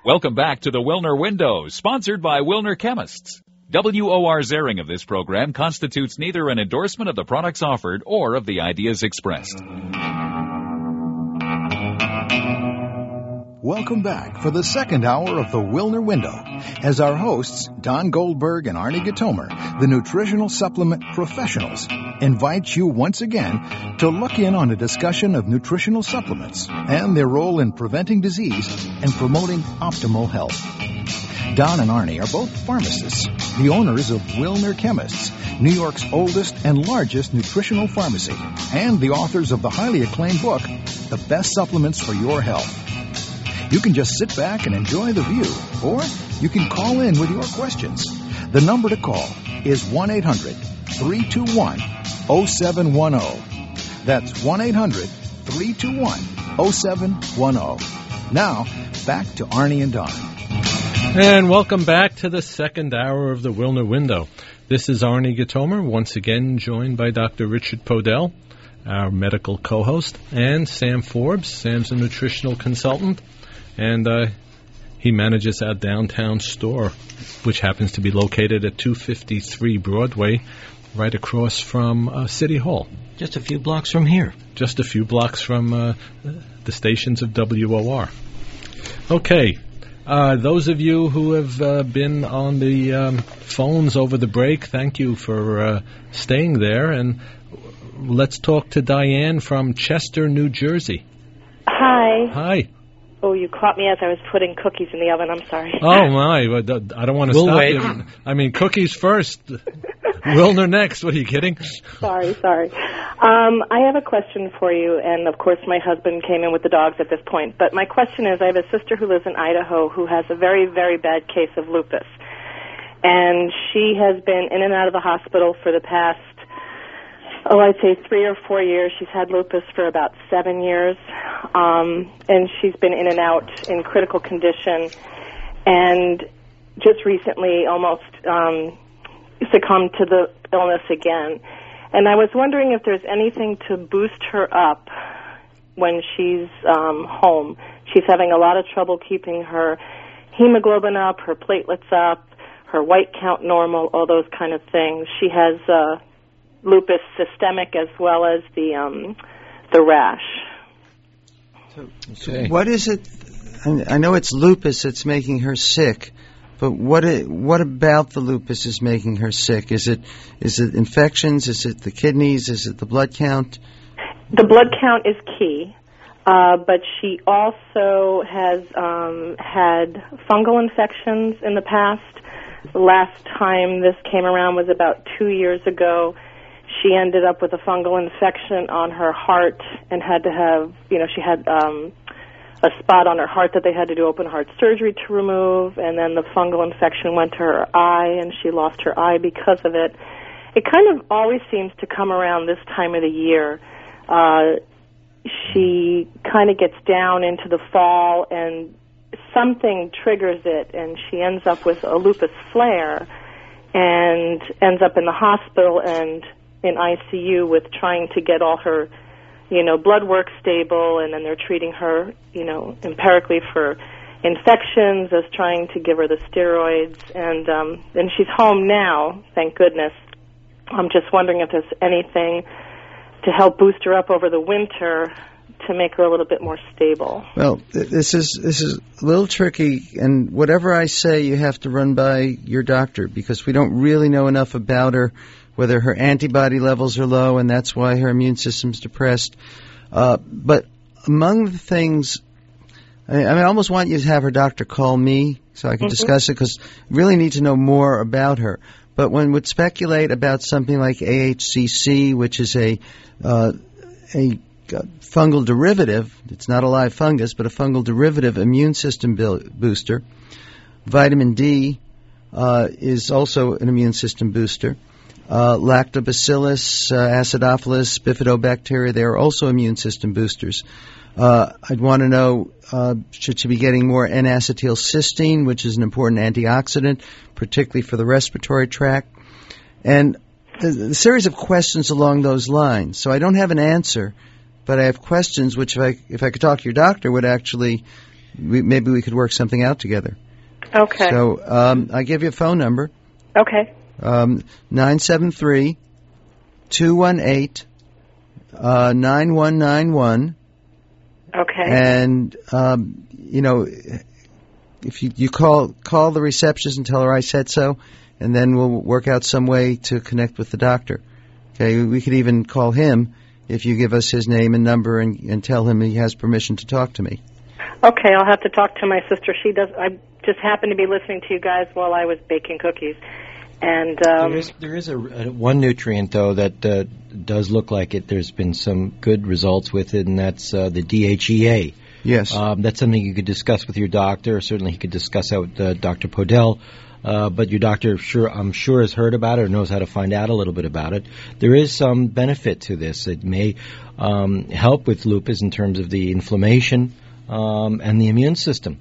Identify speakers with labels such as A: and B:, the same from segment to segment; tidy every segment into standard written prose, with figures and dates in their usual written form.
A: Welcome back to the Wilner Window, sponsored by Wilner Chemists. WOR airing of this program constitutes neither an endorsement of the products offered or of the ideas expressed.
B: Welcome back for the second hour of the Wilner Window, as our hosts, Don Goldberg and Arnie Gatomer, the nutritional supplement professionals, invite you once again to look in on a discussion of nutritional supplements and their role in preventing disease and promoting optimal health. Don and Arnie are both pharmacists, the owners of Wilner Chemists, New York's oldest and largest nutritional pharmacy, and the authors of the highly acclaimed book, The Best Supplements for Your Health. You can just sit back and enjoy the view, or you can call in with your questions. The number to call is 1-800-321-0710. That's 1-800-321-0710. Now, back to Arnie and Don.
C: And welcome back to the second hour of the Wilner Window. This is Arnie Gatomer, once again joined by Dr. Richard Podell, our medical co-host, and Sam Forbes. Sam's a nutritional consultant, and he manages our downtown store, which happens to be located at 253 Broadway, right across from City Hall.
D: Just a few blocks from here.
C: Just a few blocks from the stations of WOR. Okay. Those of you who have been on the phones over the break, thank you for staying there. And let's talk to Diane from Chester, New Jersey.
E: Hi.
C: Hi.
E: Oh, you caught me as I was putting cookies in the oven. I'm sorry.
C: Oh, my. I don't want to stop
D: wait.
C: you. I mean, cookies first. Wilner next. What, are you kidding?
E: Sorry. I have a question for you, and of course my husband came in with the dogs at this point. But my question is, I have a sister who lives in Idaho who has a very, very bad case of lupus. And she has been in and out of the hospital for the past, I'd say 3 or 4 years. She's had lupus for about 7 years. And she's been in and out in critical condition. And just recently almost succumbed to the illness again. And I was wondering if there's anything to boost her up when she's home. She's having a lot of trouble keeping her hemoglobin up, her platelets up, her white count normal, all those kind of things. She has lupus systemic as well as the rash.
D: So what is it? I know it's lupus that's making her sick. But what about the lupus is making her sick? Is it infections? Is it the kidneys? Is it the blood count?
E: The blood count is key, but she also has had fungal infections in the past. The last time this came around was about 2 years ago. She ended up with a fungal infection on her heart and had to have, she had a spot on her heart that they had to do open heart surgery to remove, and then the fungal infection went to her eye, and she lost her eye because of it. It kind of always seems to come around this time of the year. She kind of gets down into the fall, and something triggers it, and she ends up with a lupus flare and ends up in the hospital and in ICU with trying to get all her blood work stable, and then they're treating her, empirically for infections, as trying to give her the steroids, and she's home now, thank goodness. I'm just wondering if there's anything to help boost her up over the winter to make her a little bit more stable.
D: Well, this is a little tricky, and whatever I say, you have to run by your doctor, because we don't really know enough about her, whether her antibody levels are low, and that's why her immune system's depressed. But among the things, I almost want you to have her doctor call me so I can discuss it, because I really need to know more about her. But one would speculate about something like AHCC, which is a fungal derivative. It's not a live fungus, but a fungal derivative immune system booster. Vitamin D is also an immune system booster. Lactobacillus, acidophilus, bifidobacteria, they are also immune system boosters. I'd want to know, should she be getting more N-acetylcysteine, which is an important antioxidant, particularly for the respiratory tract? And a series of questions along those lines. So I don't have an answer, but I have questions which, if I could talk to your doctor, would actually maybe we could work something out together.
E: Okay.
D: So I give you a phone number.
E: Okay.
D: 973-218-9191.
E: Okay.
D: And, if you call the receptionist and tell her I said so, and then we'll work out some way to connect with the doctor. Okay, we could even call him if you give us his name and number and tell him he has permission to talk to me.
E: Okay, I'll have to talk to my sister. I just happened to be listening to you guys while I was baking cookies. And
F: there is one nutrient, though, that does look like it. There's been some good results with it, and that's the DHEA.
D: Yes.
F: That's something you could discuss with your doctor. Certainly he could discuss that with Dr. Podell. But your doctor, I'm sure, has heard about it or knows how to find out a little bit about it. There is some benefit to this. It may help with lupus in terms of the inflammation and the immune system.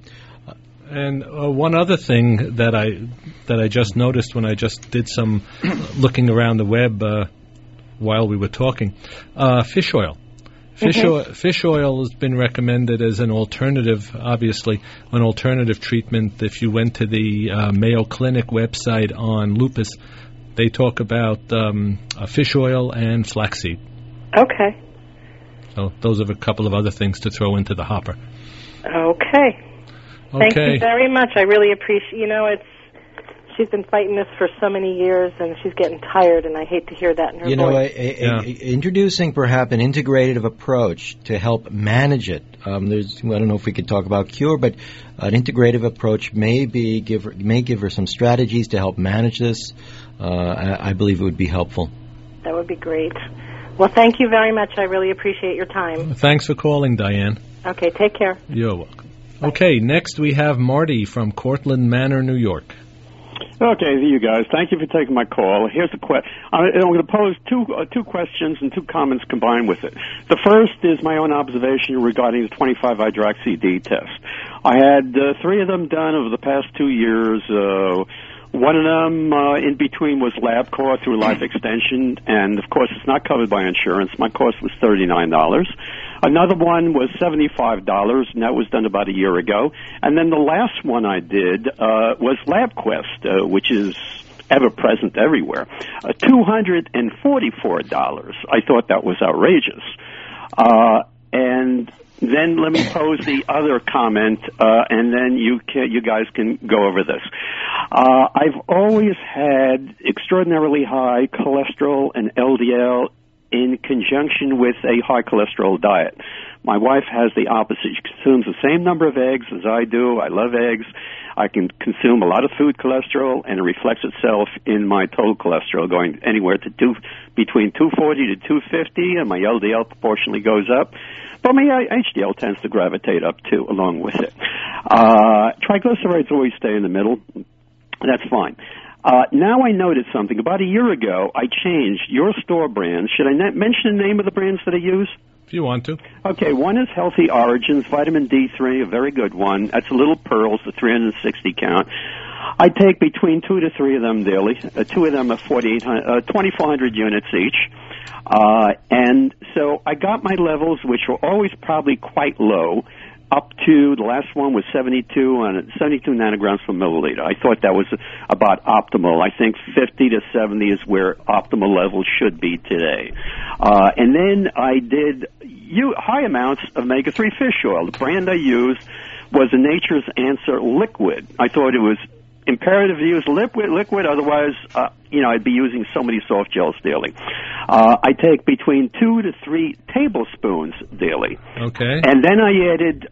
C: And one other thing that I just noticed when I just did some looking around the web while we were talking, fish oil. Fish oil has been recommended as an alternative, obviously, an alternative treatment. If you went to the Mayo Clinic website on lupus, they talk about fish oil and flaxseed.
E: Okay.
C: So those are a couple of other things to throw into the hopper.
E: Okay. Thank you very much. I really appreciate. She's been fighting this for so many years, and she's getting tired, and I hate to hear that in her voice.
F: Introducing perhaps an integrative approach to help manage it. I don't know if we could talk about cure, but an integrative approach may give her some strategies to help manage this. I believe it would be helpful.
E: That would be great. Well, thank you very much. I really appreciate your time.
C: Thanks for calling, Diane.
E: Okay, take care.
C: You're welcome. Okay, next we have Marty from Cortland Manor, New York.
G: Okay, you guys. Thank you for taking my call. Here's the question. I'm going to pose two questions and two comments combined with it. The first is my own observation regarding the 25-hydroxy-D test. I had 3 of them done over the past 2 years. One of them in between was LabCorp through Life Extension, and of course it's not covered by insurance. My cost was $39. Another one was $75, and that was done about a year ago. And then the last one I did was LabQuest, which is ever-present everywhere. $244. I thought that was outrageous. And then let me pose the other comment, and then you guys can go over this. I've always had extraordinarily high cholesterol and LDL in conjunction with a high cholesterol diet. My wife has the opposite. She consumes the same number of eggs as I do. I love eggs. I can consume a lot of food cholesterol, and it reflects itself in my total cholesterol going anywhere to between 240 to 250, and my LDL proportionally goes up. But my HDL tends to gravitate up, too, along with it. Triglycerides always stay in the middle. That's fine. Now I noticed something. About a year ago, I changed your store brands. Should I mention the name of the brands that I use?
C: If you want to.
G: Okay, one is Healthy Origins, vitamin D3, a very good one. That's a Little Pearls, the 360 count. I take between 2 to 3 of them daily. 2 of them are 2,400 units each. And so I got my levels, which were always probably quite low, up to the last one was 72 nanograms per milliliter. I thought that was about optimal. I think 50 to 70 is where optimal levels should be today. And then I did high amounts of omega-3 fish oil. The brand I used was a Nature's Answer liquid. I thought it was imperative to use liquid, otherwise, I'd be using so many soft gels daily. I take between 2 to 3 tablespoons daily.
C: Okay.
G: And then I added,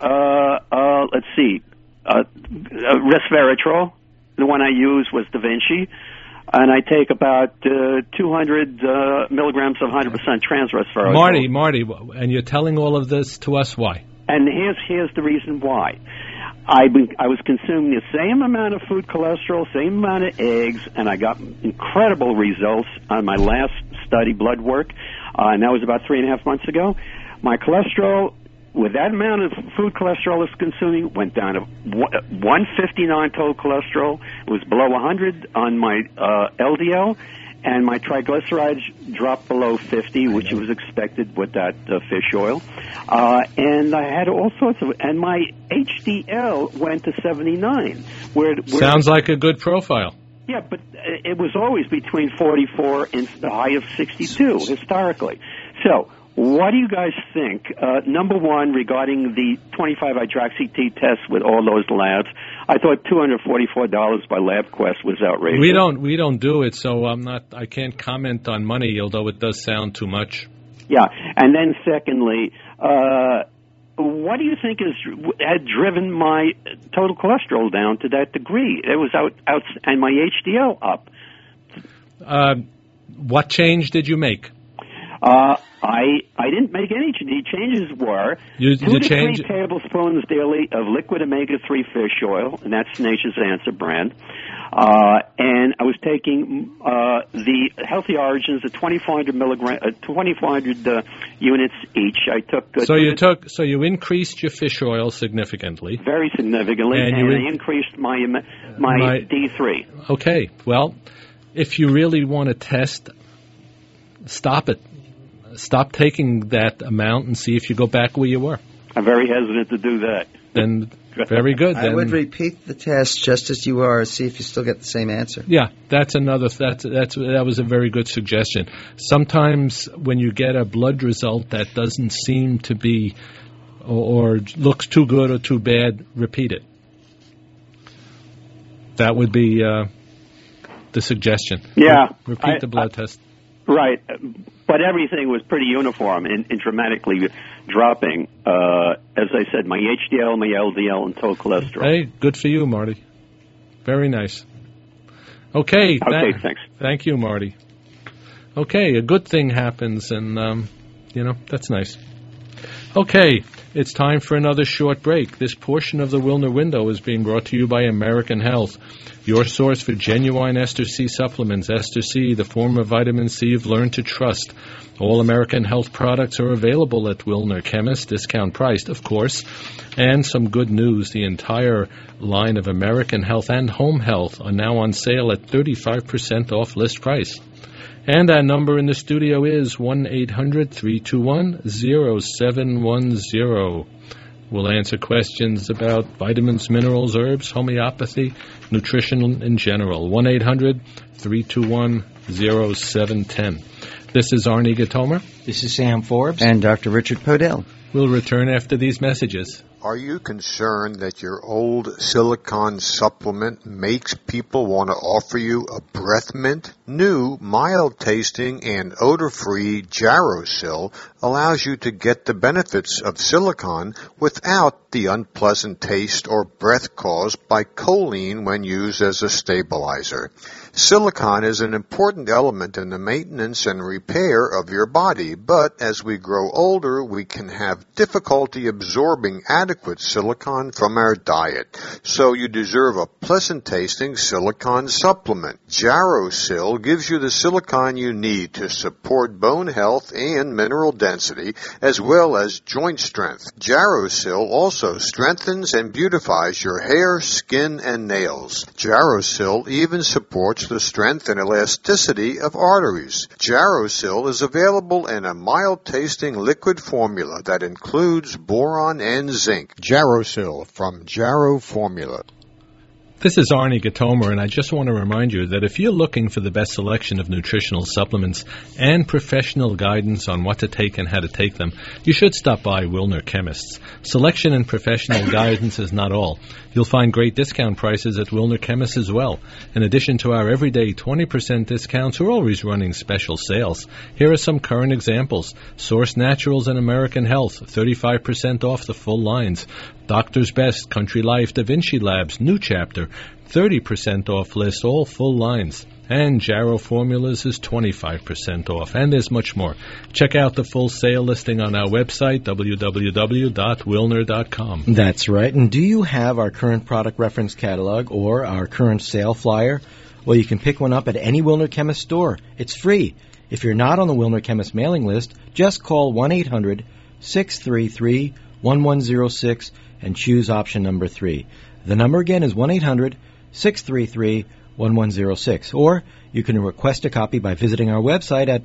G: resveratrol. The one I used was Da Vinci. And I take about 200 milligrams of 100% trans resveratrol.
C: Marty, and you're telling all of this to us, why?
G: And here's the reason why. I was consuming the same amount of food cholesterol, same amount of eggs, and I got incredible results on my last study blood work, and that was about 3.5 months ago. My cholesterol, with that amount of food cholesterol I was consuming, went down to 159 total cholesterol. It was below 100 on my LDL, and my triglycerides dropped below 50, which was expected with that fish oil. And I had all sorts of, and my HDL went to 79.
C: Sounds like a good profile.
G: Yeah, but it was always between 44 and the high of 62 historically. So, what do you guys think? Number one, regarding the 25-hydroxy-T test with all those labs, I thought $244 by LabQuest was outrageous.
C: We don't do it, so I can't comment on money, although it does sound too much.
G: Yeah, and then secondly, what do you think had driven my total cholesterol down to that degree? It was out and my HDL up.
C: What change did you make?
G: I didn't make any. The changes were 2 to 3 tablespoons daily of liquid omega-3 fish oil, and that's Nature's Answer brand. And I was taking the Healthy Origins at 2,400 units each. I took.
C: So you increased your fish oil significantly.
G: Very significantly, and I increased my D3.
C: Okay, well, if you really want to test, stop it. Stop taking that amount and see if you go back where you were.
G: I'm very hesitant to do that.
C: Then, very good.
D: I would repeat the test just as you are, see if you still get the same answer.
C: Yeah, that was a very good suggestion. Sometimes when you get a blood result that doesn't seem to be or looks too good or too bad, repeat it. That would be the suggestion.
G: Yeah.
C: Repeat the blood test.
G: Right, but everything was pretty uniform and dramatically dropping. As I said, my HDL, my LDL, and total cholesterol.
C: Hey, good for you, Marty. Very nice. Okay,
G: thanks.
C: Thank you, Marty. Okay, a good thing happens, and, that's nice. Okay, it's time for another short break. This portion of the Wilner Window is being brought to you by American Health, your source for genuine Ester C supplements. Ester C, the form of vitamin C you've learned to trust. All American Health products are available at Wilner Chemist, discount priced, of course. And some good news, the entire line of American Health and Home Health are now on sale at 35% off list price. And our number in the studio is 1-800-321-0710. We'll answer questions about vitamins, minerals, herbs, homeopathy, nutrition in general. 1-800-321-0710. This is Arnie Gatomer.
F: This is Sam Forbes.
D: And Dr. Richard Podell.
C: We'll return after these messages.
H: Are you concerned that your old silicone supplement makes people want to offer you a breath mint? New, mild-tasting, and odor-free Jarrosil allows you to get the benefits of silicone without the unpleasant taste or breath caused by choline when used as a stabilizer. Silicone is an important element in the maintenance and repair of your body, but as we grow older, we can have difficulty absorbing adequate silicone from our diet. So you deserve a pleasant-tasting silicone supplement. Jarrosil gives you the silicone you need to support bone health and mineral density, as well as joint strength. Jarrosil also strengthens and beautifies your hair, skin, and nails. Jarrosil even supports the strength and elasticity of arteries. Jarrosil is available in a mild-tasting liquid formula that includes boron and zinc. Jarrosil from Jarrow Formula.
C: This is Arnie Gatomer, and I just want to remind you that if you're looking for the best selection of nutritional supplements and professional guidance on what to take and how to take them, you should stop by Wilner Chemists. Selection and professional guidance is not all. You'll find great discount prices at Wilner Chemists as well. In addition to our everyday 20% discounts, we're always running special sales. Here are some current examples. Source Naturals and American Health, 35% off the full lines. Doctor's Best, Country Life, Da Vinci Labs, new chapter, 30% off list, all full lines. And Jarrow Formulas is 25% off. And there's much more. Check out the full sale listing on our website, www.wilner.com.
F: That's right. And do you have our current product reference catalog or our current sale flyer? Well, you can pick one up at any Wilner Chemist store. It's free. If you're not on the Wilner Chemist mailing list, just call 1-800-633-1106 and choose option number 3. The number again is 1-800-633-1106. 1106. Or you can request a copy by visiting our website at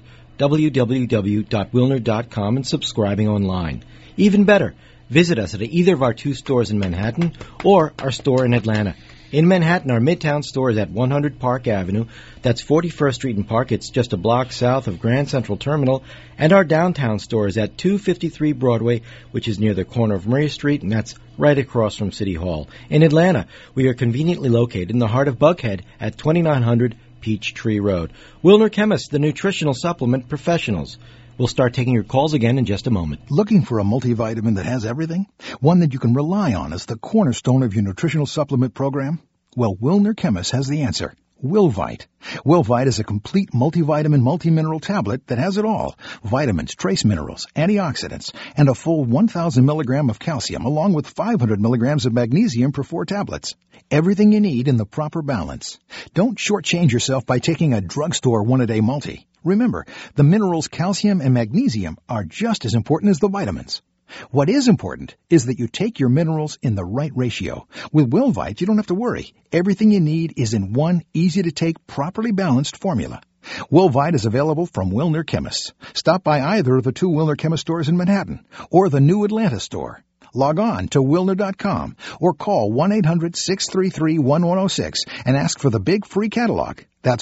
F: www.wilner.com and subscribing online. Even better, visit us at either of our 2 stores in Manhattan or our store in Atlanta. In Manhattan, our Midtown store is at 100 Park Avenue. That's 41st Street and Park. It's just a block south of Grand Central Terminal. And our downtown store is at 253 Broadway, which is near the corner of Murray Street, and that's right across from City Hall. In Atlanta, we are conveniently located in the heart of Buckhead at 2900 Peachtree Road. Wilner Chemist, the nutritional supplement professionals. We'll start taking your calls again in just a moment.
B: Looking for a multivitamin that has everything? One that you can rely on as the cornerstone of your nutritional supplement program? Well, Wilner Chemist has the answer. Wilvite. Wilvite is a complete multivitamin, multimineral tablet that has it all. Vitamins, trace minerals, antioxidants, and a full 1,000 milligram of calcium, along with 500 milligrams of magnesium per 4 tablets. Everything you need in the proper balance. Don't shortchange yourself by taking a drugstore one-a-day multi. Remember, the minerals calcium and magnesium are just as important as the vitamins. What is important is that you take your minerals in the right ratio. With Wilvite, you don't have to worry. Everything you need is in one easy-to-take, properly balanced formula. Wilvite is available from Wilner Chemists. Stop by either of the 2 Wilner Chemist stores in Manhattan or the new Atlanta store. Log on to Wilner.com or call 1-800-633-1106 and ask for the big free catalog. That's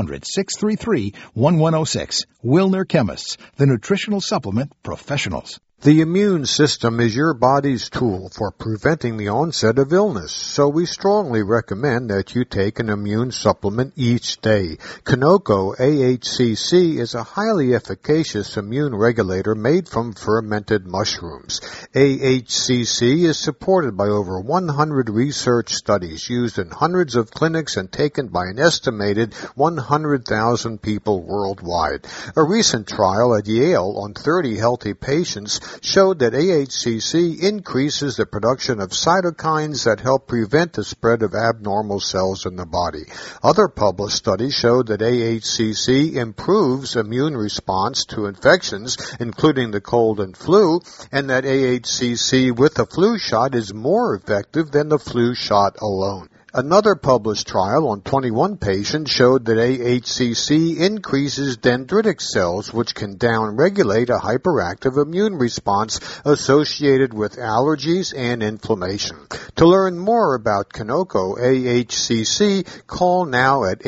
B: 1-800-633-1106. Wilner Chemists, the nutritional supplement professionals.
H: The immune system is your body's tool for preventing the onset of illness, so we strongly recommend that you take an immune supplement each day. Kanoko AHCC is a highly efficacious immune regulator made from fermented mushrooms. AHCC is supported by over 100 research studies used in hundreds of clinics and taken by an estimated 100,000 people worldwide. A recent trial at Yale on 30 healthy patients showed that AHCC increases the production of cytokines that help prevent the spread of abnormal cells in the body. Other published studies showed that AHCC improves immune response to infections, including the cold and flu, and that AHCC with a flu shot is more effective than the flu shot alone. Another published trial on 21 patients showed that AHCC increases dendritic cells, which can downregulate a hyperactive immune response associated with allergies and inflammation. To learn more about Kanoko AHCC, call now at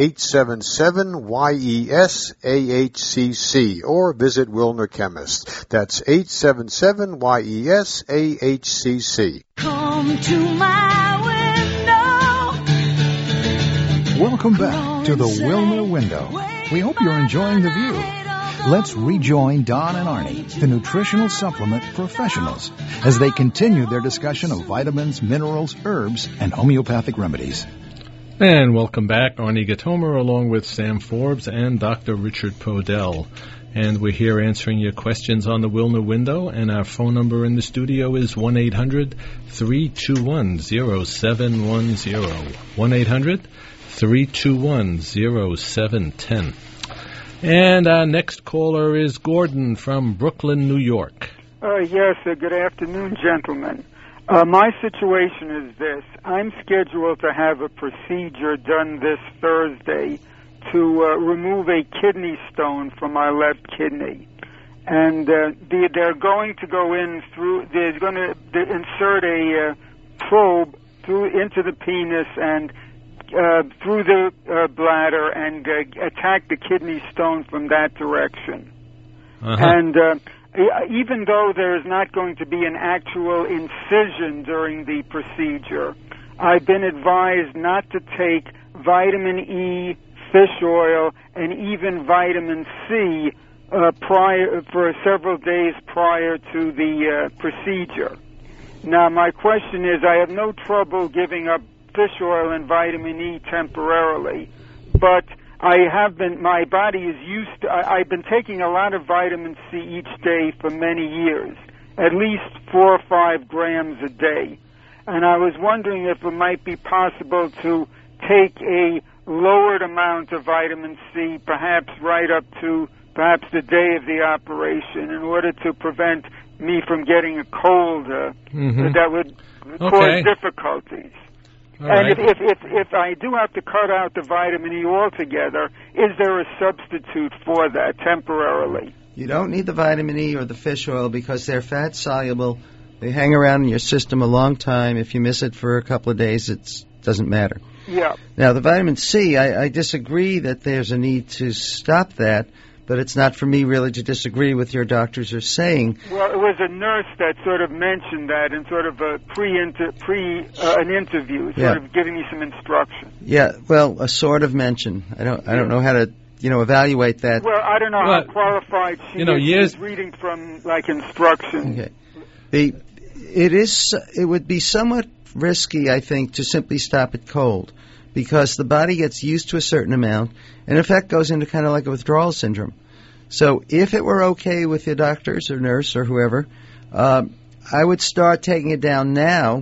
H: 877-YES-AHCC or visit Wilner Chemist. That's 877-YES-AHCC.
I: Come to my window.
B: Welcome back to the Wilner Window. We hope you're enjoying the view. Let's rejoin Don and Arnie, the nutritional supplement professionals, as they continue their discussion of vitamins, minerals, herbs, and homeopathic remedies.
C: And welcome back, Arnie Gatomer, along with Sam Forbes and Dr. Richard Podell. And we're here answering your questions on the Wilner Window, and our phone number in the studio is 1-800-321-0710. 1-800-321-0710. And our next caller is Gordon from Brooklyn, New York.
J: Yes, good afternoon, gentlemen. My situation is this. I'm scheduled to have a procedure done this Thursday to remove a kidney stone from my left kidney. And they're going to go in through, they're going to insert a probe into the penis and through the bladder and attack the kidney stone from that direction. And even though there is not going to be an actual incision during the procedure, I've been advised not to take vitamin E, fish oil, and even vitamin C for several days prior to the procedure. Now, my question is, I have no trouble giving up fish oil and vitamin E temporarily, but my body is used to, I've been taking a lot of vitamin C each day for many years, at least 4 or 5 grams a day. And I was wondering if it might be possible to take a lowered amount of vitamin C, perhaps right up to perhaps the day of the operation, in order to prevent me from getting a cold that would cause difficulties. And if I do have to cut out the vitamin E altogether, is there a substitute for that temporarily?
D: You don't need the vitamin E or the fish oil because they're fat soluble. They hang around in your system a long time. If you miss it for a couple of days, it doesn't matter.
J: Yeah.
D: Now, the vitamin C, I disagree that there's a need to stop that, but it's not for me really to disagree with your doctors are saying.
J: Well, it was a nurse that sort of mentioned that in sort of a an interview, sort of giving me some instruction.
D: Yeah, well, a sort of mention. I don't know how to evaluate that.
J: Well, I don't know how qualified she is. She's reading from like instruction.
D: Okay. It would be somewhat risky, I think, to simply stop at cold, because the body gets used to a certain amount, and in fact goes into kind of like a withdrawal syndrome. So if it were okay with your doctors or nurse or whoever, I would start taking it down now.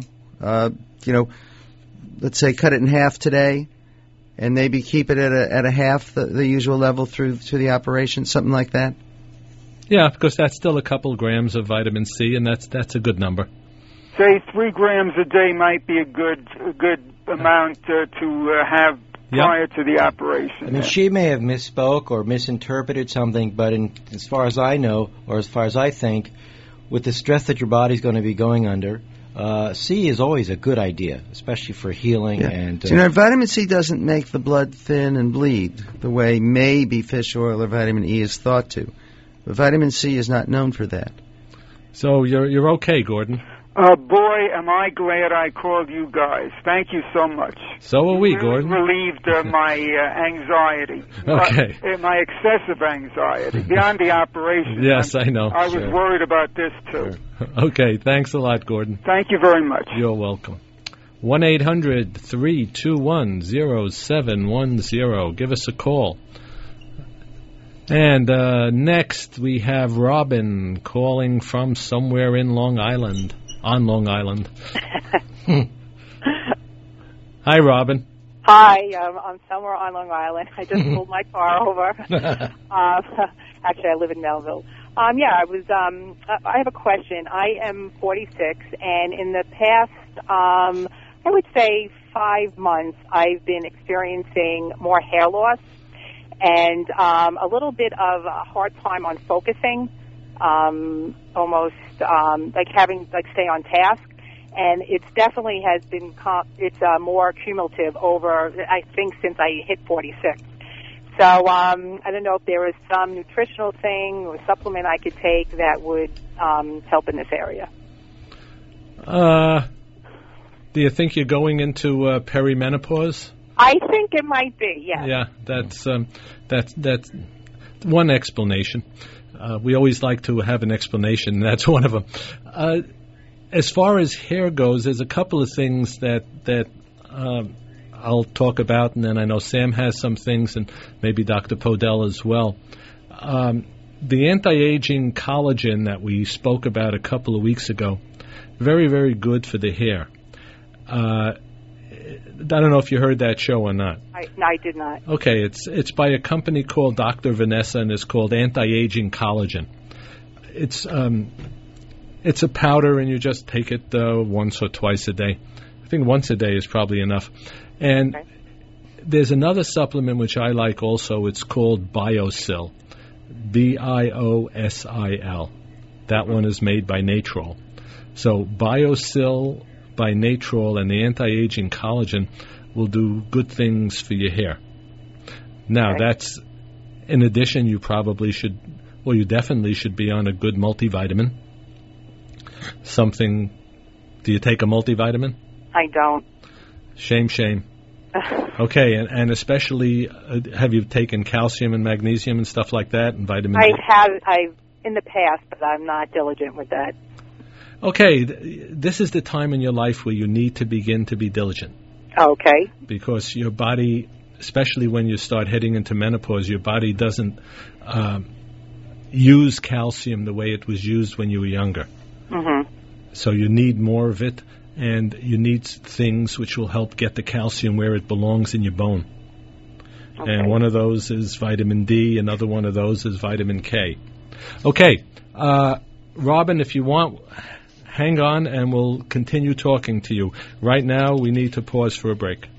D: Let's say cut it in half today, and maybe keep it at a half the usual level through the operation, something like that.
C: Yeah, because that's still a couple grams of vitamin C, and that's a good number.
J: Say 3 grams a day might be a good amount to have prior to the operation.
F: I mean, she may have misspoke or misinterpreted something, but as far as I know, or as far as I think, with the stress that your body's going to be going under, C is always a good idea, especially for healing.
D: Yeah.
F: And
D: vitamin C doesn't make the blood thin and bleed the way maybe fish oil or vitamin E is thought to. But vitamin C is not known for that.
C: So you're okay, Gordon.
J: Boy, am I glad I called you guys. Thank you so much.
C: So are we, Gordon.
J: Relieved my anxiety.
C: Okay.
J: My excessive anxiety, beyond the operation.
C: Yes, I know.
J: I was worried about this, too.
C: Sure. Okay, thanks a lot, Gordon.
J: Thank you very much.
C: You're welcome. 1-800-321-0710. Give us a call. And next we have Robin calling from somewhere in Long Island. On Long Island. Hi, Robin.
K: Hi, I'm somewhere on Long Island. I just pulled my car over. Actually, I live in Melville. I have a question. I am 46, and in the past, I would say 5 months, I've been experiencing more hair loss and a little bit of a hard time on focusing. Almost stay on task, and it's definitely has been more cumulative over, I think, since I hit 46. So I don't know if there was some nutritional thing or supplement I could take that would help in this area.
C: Do you think you're going into perimenopause?
K: I think it might be, yes.
C: Yeah, that's one explanation. We always like to have an explanation, and that's one of them. As far as hair goes, there's a couple of things that I'll talk about, and then I know Sam has some things, and maybe Dr. Podell as well. The anti-aging collagen that we spoke about a couple of weeks ago, very, very good for the hair. I don't know if you heard that show or not.
K: No, I did not.
C: Okay, it's by a company called Dr. Vanessa, and it's called Anti-Aging Collagen. It's a powder, and you just take it once or twice a day. I think once a day is probably enough. And there's another supplement which I like also. It's called Biosil, Biosil. That one is made by Natrol. So Biosil by Natrol and the anti-aging collagen will do good things for your hair. Now, that's in addition, you definitely should be on a good multivitamin. Do you take a multivitamin?
K: I don't.
C: Shame. Okay, and especially, have you taken calcium and magnesium and stuff like that, and vitamin D?
K: I've in the past, but I'm not diligent with that.
C: Okay, this is the time in your life where you need to begin to be diligent.
K: Okay.
C: Because your body, especially when you start heading into menopause, your body doesn't use calcium the way it was used when you were younger.
K: Mm-hmm.
C: So you need more of it, and you need things which will help get the calcium where it belongs in your bone. Okay. And one of those is vitamin D, another one of those is vitamin K. Okay, Robin, if you want, hang on and we'll continue talking to you. Right now, we need to pause for a break.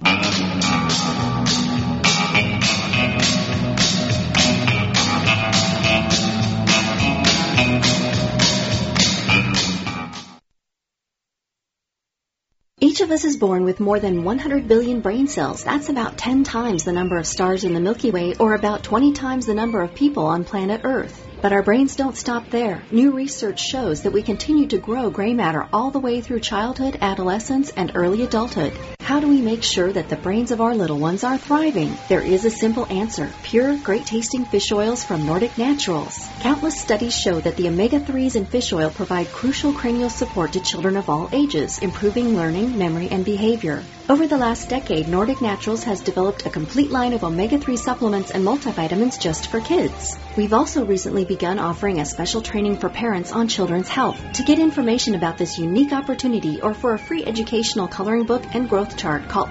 L: Each of us is born with more than 100 billion brain cells. That's about 10 times the number of stars in the Milky Way, or about 20 times the number of people on planet Earth. But our brains don't stop there. New research shows that we continue to grow gray matter all the way through childhood, adolescence, and early adulthood. How do we make sure that the brains of our little ones are thriving? There is a simple answer. Pure, great-tasting fish oils from Nordic Naturals. Countless studies show that the omega-3s in fish oil provide crucial cranial support to children of all ages, improving learning, memory, and behavior. Over the last decade, Nordic Naturals has developed a complete line of omega-3 supplements and multivitamins just for kids. We've also recently begun offering a special training for parents on children's health. To get information about this unique opportunity or for a free educational coloring book and growth chart, call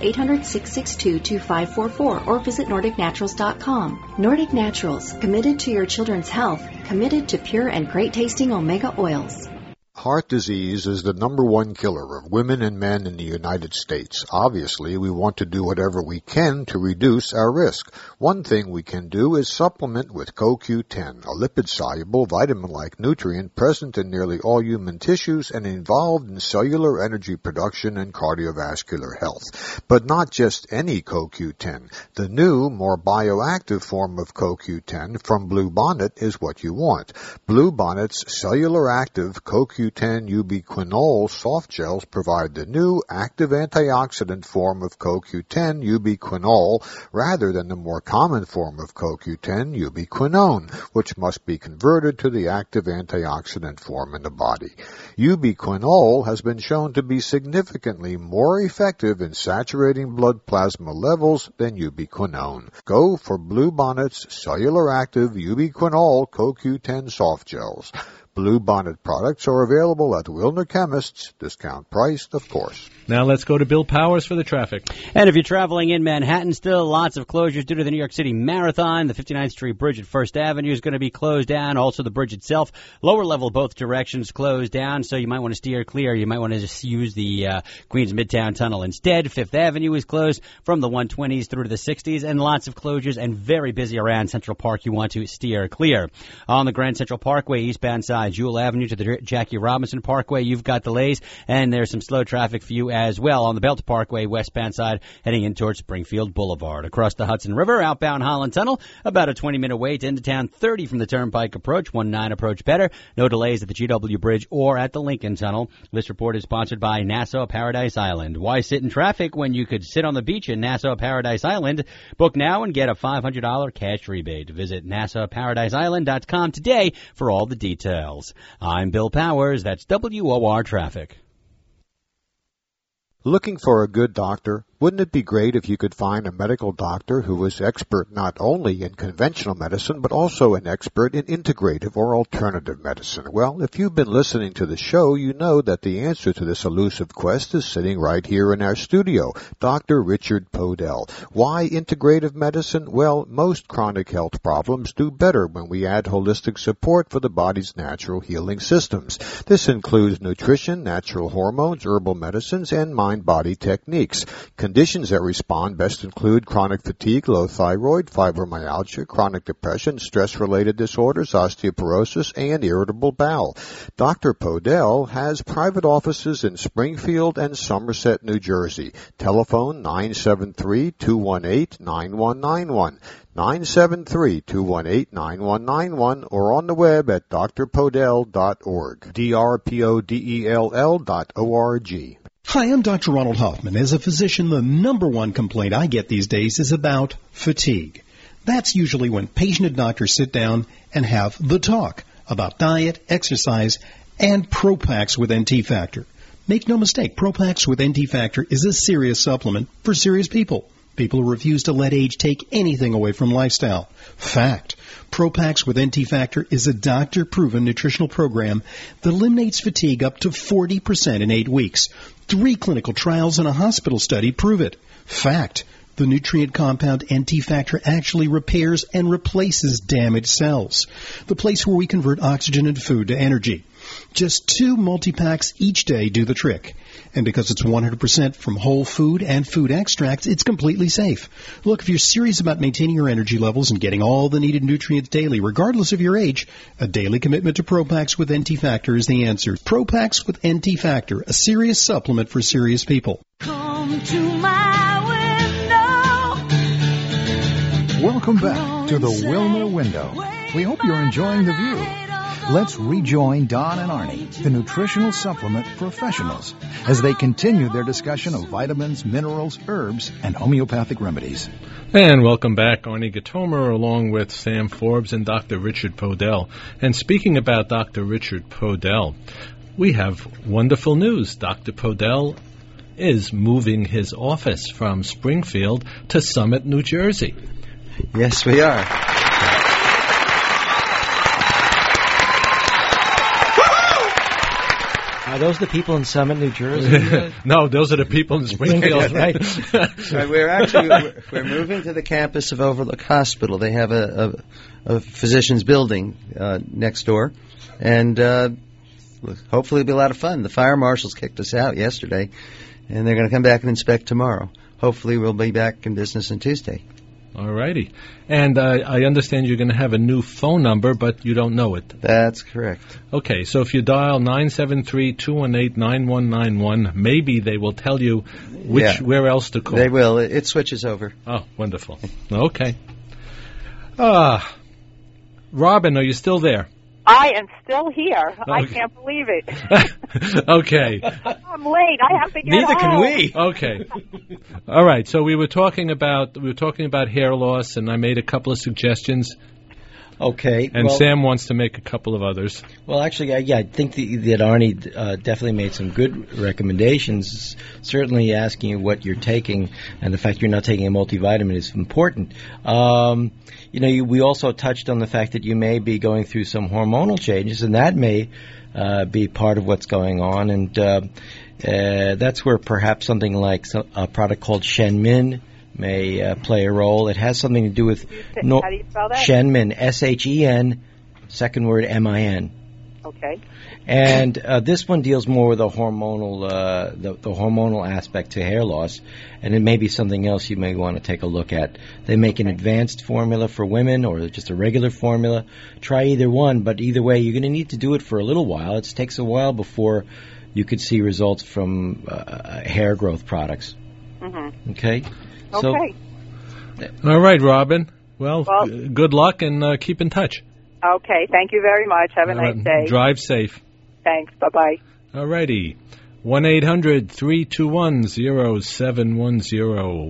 L: 800-662-2544 or visit NordicNaturals.com. Nordic Naturals, committed to your children's health, committed to pure and great-tasting omega oils.
H: Heart disease is the number one killer of women and men in the United States. Obviously, we want to do whatever we can to reduce our risk. One thing we can do is supplement with CoQ10, a lipid-soluble, vitamin-like nutrient present in nearly all human tissues and involved in cellular energy production and cardiovascular health. But not just any CoQ10. The new, more bioactive form of CoQ10 from Bluebonnet is what you want. Bluebonnet's cellular-active CoQ10 ubiquinol soft gels provide the new active antioxidant form of CoQ10 ubiquinol rather than the more common form of CoQ10 ubiquinone, which must be converted to the active antioxidant form in the body. Ubiquinol has been shown to be significantly more effective in saturating blood plasma levels than ubiquinone. Go for Bluebonnet's cellular active ubiquinol CoQ10 soft gels. Bluebonnet products are available at Wilner Chemists, discount priced, of course.
C: Now let's go to Bill Powers for the traffic.
M: And if you're traveling in Manhattan, still lots of closures due to the New York City Marathon. The 59th Street Bridge at First Avenue is going to be closed down. Also, the bridge itself, lower level, both directions closed down, so you might want to steer clear. You might want to just use the Queens Midtown Tunnel instead. Fifth Avenue is closed from the 120s through to the 60s, and lots of closures and very busy around Central Park. You want to steer clear. On the Grand Central Parkway, eastbound side, Jewel Avenue to the Jackie Robinson Parkway, you've got delays, and there's some slow traffic for you as well. On the Belt Parkway, westbound side, heading in towards Springfield Boulevard. Across the Hudson River, outbound Holland Tunnel, about a 20-minute wait into town, 30 from the Turnpike approach, 19 approach better. No delays at the GW Bridge or at the Lincoln Tunnel. This report is sponsored by Nassau Paradise Island. Why sit in traffic when you could sit on the beach in Nassau Paradise Island? Book now and get a $500 cash rebate. Visit NassauParadiseIsland.com today for all the details. I'm Bill Powers. That's WOR Traffic.
H: Looking for a good doctor? Wouldn't it be great if you could find a medical doctor who was expert not only in conventional medicine, but also an expert in integrative or alternative medicine? Well, if you've been listening to the show, you know that the answer to this elusive quest is sitting right here in our studio, Dr. Richard Podell. Why integrative medicine? Well, most chronic health problems do better when we add holistic support for the body's natural healing systems. This includes nutrition, natural hormones, herbal medicines, and mind-body techniques. Conditions that respond best include chronic fatigue, low thyroid, fibromyalgia, chronic depression, stress-related disorders, osteoporosis, and irritable bowel. Dr. Podell has private offices in Springfield and Somerset, New Jersey. Telephone 973-218-9191. 973-218-9191 or on the web at drpodell.org. drpodell.org.
N: Hi, I'm Dr. Ronald Hoffman. As a physician, the number one complaint I get these days is about fatigue. That's usually when patient and doctor sit down and have the talk about diet, exercise, and Propax with NT Factor. Make no mistake, Propax with NT Factor is a serious supplement for serious people. People who refuse to let age take anything away from lifestyle. Fact. Propax with NT Factor is a doctor-proven nutritional program that eliminates fatigue up to 40% in 8 weeks. 3 clinical trials and a hospital study prove it. Fact. The nutrient compound NT Factor actually repairs and replaces damaged cells. The place where we convert oxygen and food to energy. Just 2 multi-packs each day do the trick. And because it's 100% from whole food and food extracts, it's completely safe. Look, if you're serious about maintaining your energy levels and getting all the needed nutrients daily, regardless of your age, a daily commitment to Pro-Pax with NT Factor is the answer. Pro-Pax with NT Factor, a serious supplement for serious people.
I: Come to my window.
B: Welcome back to the Wilner Window. We hope you're enjoying the view. Let's rejoin Don and Arnie, the nutritional supplement professionals, as they continue their discussion of vitamins, minerals, herbs, and homeopathic remedies.
C: And welcome back, Arnie Gatomer, along with Sam Forbes and Dr. Richard Podell. And speaking about Dr. Richard Podell, we have wonderful news. Dr. Podell is moving his office from Springfield to Summit, New Jersey.
D: Yes, we are.
F: Are those the people in Summit, New Jersey?
C: No, those are the people in Springfield, right?
D: We're moving to the campus of Overlook Hospital. They have a physician's building next door, and hopefully it'll be a lot of fun. The fire marshals kicked us out yesterday, and they're going to come back and inspect tomorrow. Hopefully we'll be back in business on Tuesday.
C: All righty. And I understand you're going to have a new phone number, but you don't know it.
D: That's correct.
C: Okay, so if you dial 973-218-9191, maybe they will tell you where else to call.
D: They will. It switches over.
C: Oh, wonderful. Okay. Robin, are you still there?
K: I am still here. Okay. I can't believe it.
C: Okay.
K: I'm late. I have to get
F: Neither
K: home.
F: can we.
C: Okay. All right. So we were talking about hair loss, and I made a couple of suggestions.
F: Okay.
C: And Sam wants to make a couple of others.
F: Well, actually, I think that Arnie definitely made some good recommendations. Certainly asking you what you're taking and the fact you're not taking a multivitamin is important. We also touched on the fact that you may be going through some hormonal changes, and that may be part of what's going on. And that's where perhaps something like a product called Shenmin may play a role. It has something to do with
K: how do you spell that?
F: Shenmin, S-H-E-N, second word M-I-N.
K: Okay.
F: And this one deals more with the hormonal aspect to hair loss, and it may be something else you may want to take a look at. They make an advanced formula for women or just a regular formula. Try either one, but either way, you're going to need to do it for a little while. It takes a while before you could see results from hair growth products.
K: Mm-hmm.
F: Okay?
K: Okay.
C: All right, Robin. Well, good luck and keep in touch.
K: Okay. Thank you very much. Have a nice day.
C: Drive safe.
K: Thanks. Bye-bye.
C: All righty. 1-800-321-0710.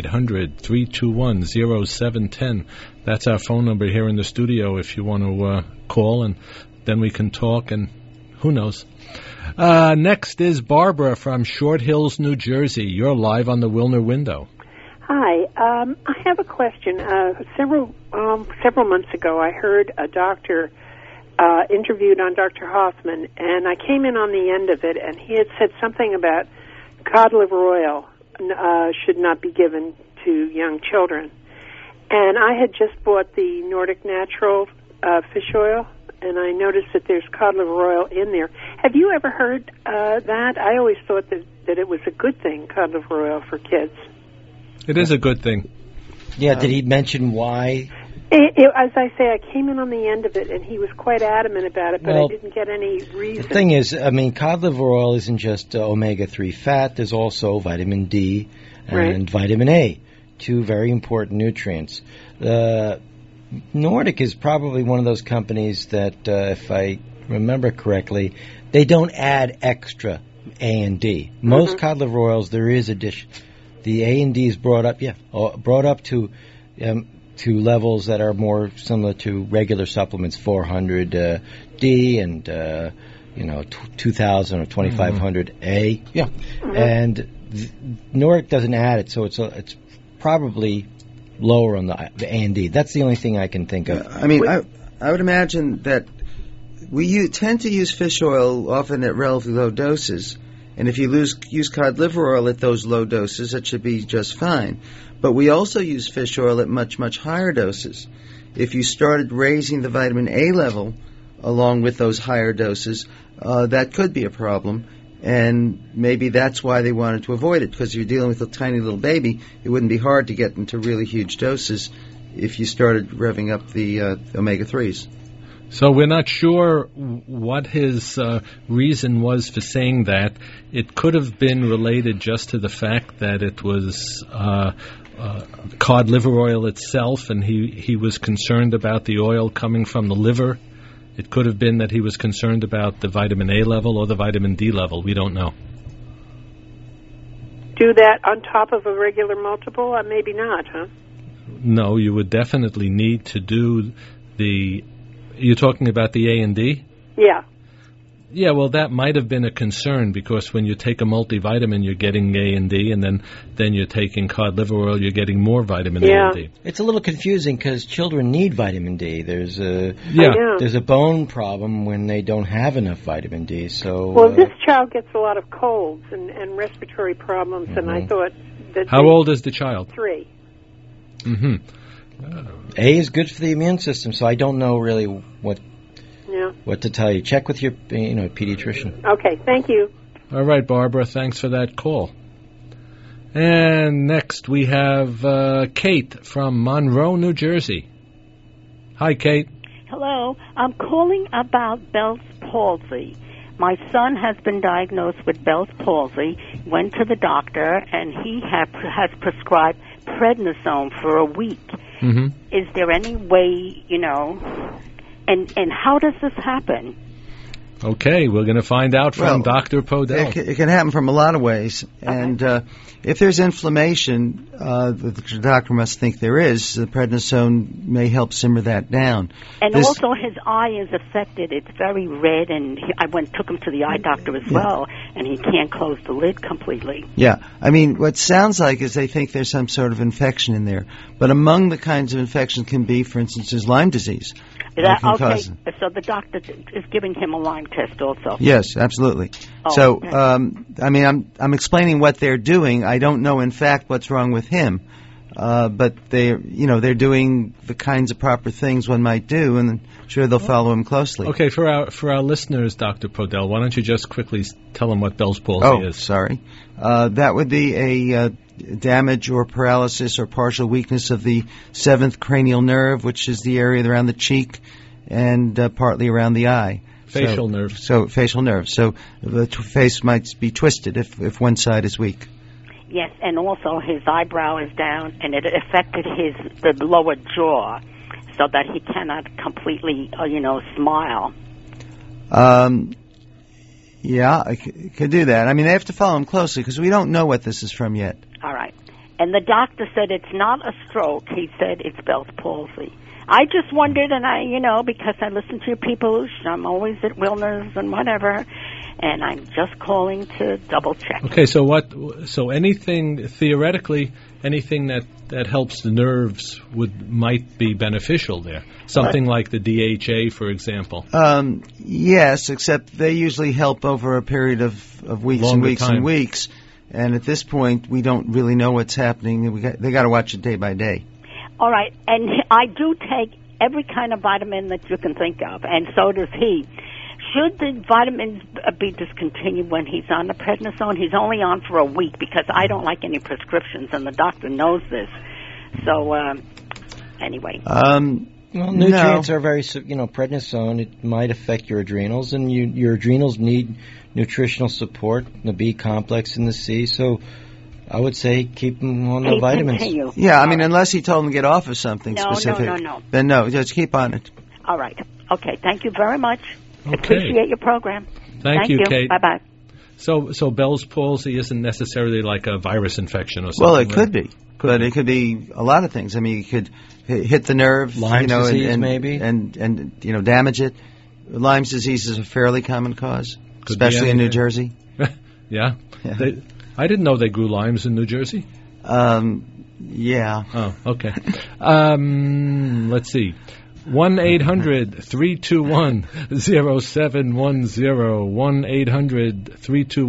C: 1-800-321-0710. That's our phone number here in the studio if you want to call, and then we can talk, and who knows. Next is Barbara from Short Hills, New Jersey. You're live on the Wilner Window.
O: Hi. I have a question. Several months ago, I heard a doctor interviewed on Dr. Hoffman, and I came in on the end of it, and he had said something about cod liver oil should not be given to young children. And I had just bought the Nordic Natural fish oil, and I noticed that there's cod liver oil in there. Have you ever heard that? I always thought that it was a good thing, cod liver oil for kids.
C: It is a good thing.
F: Yeah, did he mention why?
O: As I say, I came in on the end of it, and he was quite adamant about it, but I didn't get any reason.
F: The thing is, cod liver oil isn't just omega-3 fat. There's also vitamin D and vitamin A, two very important nutrients. Nordic is probably one of those companies that, if I remember correctly, they don't add extra A and D. Most cod liver oils, there is addition. The A and D is brought up to levels that are more similar to regular supplements, 400 D and 2,000 or 2,500 A. Yeah, and Nordic doesn't add it, so it's probably lower on the A and D. That's the only thing I can think of.
D: I would imagine that we tend to use fish oil often at relatively low doses. And if you use cod liver oil at those low doses, it should be just fine. But we also use fish oil at much, much higher doses. If you started raising the vitamin A level along with those higher doses, that could be a problem. And maybe that's why they wanted to avoid it, because you're dealing with a tiny little baby. It wouldn't be hard to get into really huge doses if you started revving up the omega-3s.
C: So we're not sure what his reason was for saying that. It could have been related just to the fact that it was cod liver oil itself, and he was concerned about the oil coming from the liver. It could have been that he was concerned about the vitamin A level or the vitamin D level. We don't know.
O: Do that on top of a regular multiple? Maybe not, huh?
C: No, you would definitely need to do the... You're talking about the A and D?
O: Yeah.
C: Yeah, well, that might have been a concern, because when you take a multivitamin, you're getting A and D, and then you're taking cod liver oil, you're getting more vitamin A and D.
F: It's a little confusing because children need vitamin D. There's a bone problem when they don't have enough vitamin D. So
O: this child gets a lot of colds and respiratory problems, and I thought that...
C: How old is the child?
O: 3.
C: Mm-hmm.
F: A is good for the immune system, so I don't know really what to tell you. Check with your pediatrician.
O: Okay, thank you.
C: All right, Barbara, thanks for that call. And next we have Kate from Monroe, New Jersey. Hi, Kate.
P: Hello. I'm calling about Bell's palsy. My son has been diagnosed with Bell's palsy, went to the doctor, and he has prescribed prednisone for a week.
C: Mm-hmm.
P: Is there any way, and how does this happen?
C: Okay, we're going to find out from Dr. Podell.
D: It can happen from a lot of ways. Okay. And if there's inflammation, the doctor must think there is. The prednisone may help simmer that down.
P: And also his eye is affected. It's very red, and I took him to the eye doctor as well, and he can't close the lid completely.
D: Yeah. I mean, what sounds like is they think there's some sort of infection in there. But among the kinds of infections can be, for instance, there's Lyme disease.
P: Okay, so the doctor is giving him a Lyme test also.
D: Yes, absolutely.
P: Oh,
D: so,
P: okay.
D: I'm explaining what they're doing. I don't know, in fact, what's wrong with him, but they're doing the kinds of proper things one might do, and I'm sure they'll follow him closely.
C: Okay, for our listeners, Dr. Podell, why don't you just quickly tell them what Bell's palsy is?
D: Sorry. That would be a damage or paralysis or partial weakness of the 7th cranial nerve, which is the area around the cheek and partly around the eye.
C: Facial nerve.
D: So facial nerve. So the face might be twisted if one side is weak.
P: Yes, and also his eyebrow is down, and it affected the lower jaw, so that he cannot completely, smile.
D: Yeah, I could do that. I mean, they have to follow him closely because we don't know what this is from yet.
P: All right. And the doctor said it's not a stroke. He said it's Bell's palsy. I just wondered, and because I listen to your people, I'm always at Wilner's and whatever, and I'm just calling to double check.
C: Okay, so anything, theoretically, anything that helps the nerves might be beneficial there. Something like the DHA, for example.
D: Yes, except they usually help over a period of weeks
C: Longer
D: and weeks
C: time.
D: and weeks. And at this point, we don't really know what's happening. They got to watch it day by day.
P: All right, and I do take every kind of vitamin that you can think of, and so does he. Should the vitamins be discontinued when he's on the prednisone? He's only on for a week because I don't like any prescriptions, and the doctor knows this. So, anyway.
F: Nutrients are very, prednisone, it might affect your adrenals, and your adrenals need nutritional support, the B complex and the C, so I would say keep them on the vitamins.
P: Continue.
D: Yeah, I mean, unless he told him to get off of something specific.
P: No.
D: Then no, just keep on it.
P: All right. Okay, thank you very much.
C: Okay.
P: Appreciate your program.
C: Thank you, Kate.
P: Bye-bye.
C: So Bell's palsy isn't necessarily like a virus infection or something?
D: Well, it could be. But it could be a lot of things. I mean, it could hit the nerve,
F: Lyme disease,
D: and
F: maybe,
D: and damage it. Lyme's disease is a fairly common cause, especially in New Jersey.
C: Yeah. I didn't know they grew limes in New Jersey.
D: Yeah.
C: Oh, okay. Let's see. 1-800-321-0710.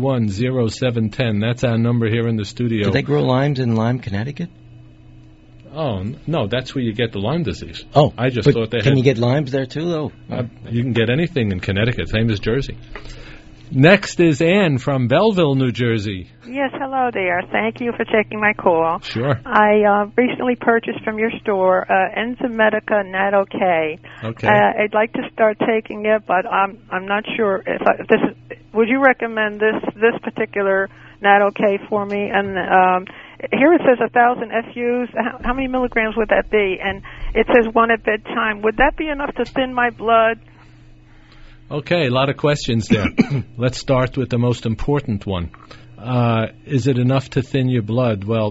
C: 1-800-321-0710. That's our number here in the studio.
F: Do they grow limes in Lyme, Connecticut?
C: Oh, no, that's where you get the Lyme disease.
F: Oh,
C: I just thought they
F: can you get Lyme's there too, though?
C: You can get anything in Connecticut, same as Jersey. Next is Ann from Belleville, New Jersey.
Q: Yes, hello there. Thank you for taking my call.
C: Sure.
Q: I recently purchased from your store Enzymedica Nano K.
C: Okay.
Q: I'd like to start taking it, but I'm not sure if this is. Would you recommend this particular Nano K for me? And here it says 1,000 FUs. How many milligrams would that be? And it says 1 at bedtime. Would that be enough to thin my blood?
C: Okay, a lot of questions there. Let's start with the most important one. Is it enough to thin your blood? Well,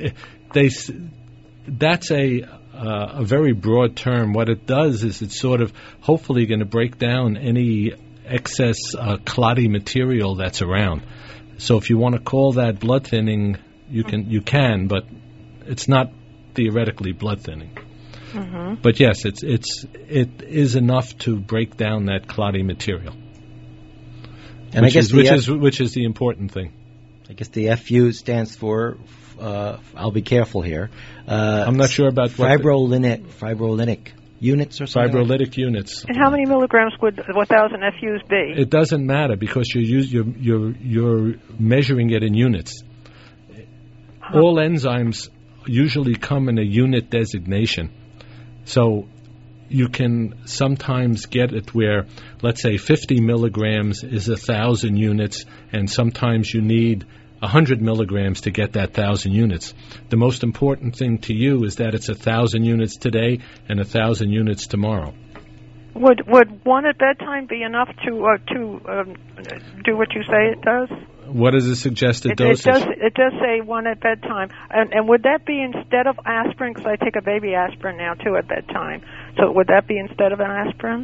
C: that's a very broad term. What it does is it's sort of hopefully going to break down any excess clotty material that's around. So if you want to call that blood thinning, you can, but it's not theoretically blood thinning.
Q: Mm-hmm.
C: But yes, it is enough to break down that clotty material.
F: And
C: which
F: is
C: the important thing.
F: I guess the FU stands for. I'll be careful here.
C: I'm not sure about
F: fibrolytic units or something.
C: Fibrolytic units.
Q: And how many milligrams would 1,000 FUs be?
C: It doesn't matter because you're measuring it in units. All enzymes usually come in a unit designation. So you can sometimes get it where, let's say, 50 milligrams is 1,000 units, and sometimes you need 100 milligrams to get that 1,000 units. The most important thing to you is that it's 1,000 units today and 1,000 units tomorrow.
Q: Would 1 at bedtime be enough to do what you say it does?
C: What is the suggested dosage?
Q: It does say 1 at bedtime. And would that be instead of aspirin? Because I take a baby aspirin now, too, at bedtime. So would that be instead of an aspirin?